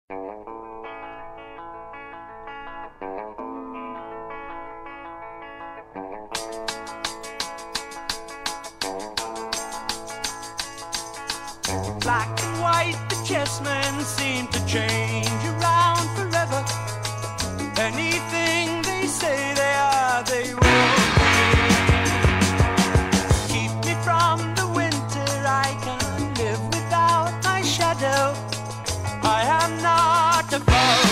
Black and white, the chessmen seem to change around forever. Anything they say they are, they will be. Keep me from the winter, I can't live without my shadow. I am not a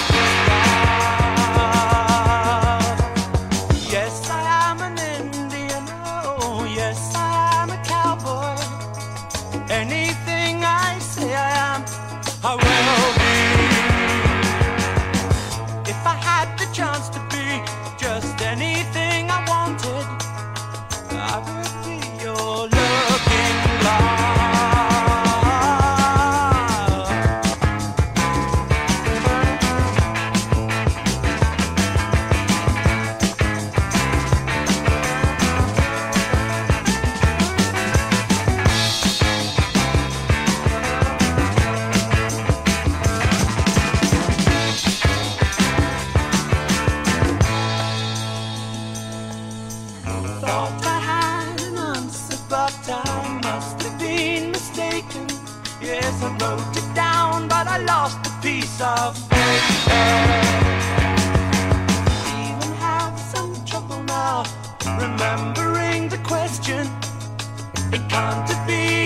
photograph. Yes, I am an Indian, oh yes, I am a cowboy. Anything I say I am, I will be. If I had the chance to be just anything I wanted, I would be your looking glass. Thought I had an answer, but I must have been mistaken. Yes, I wrote it down, but I lost a piece of paper. Even have some trouble now remembering the question. It can't have been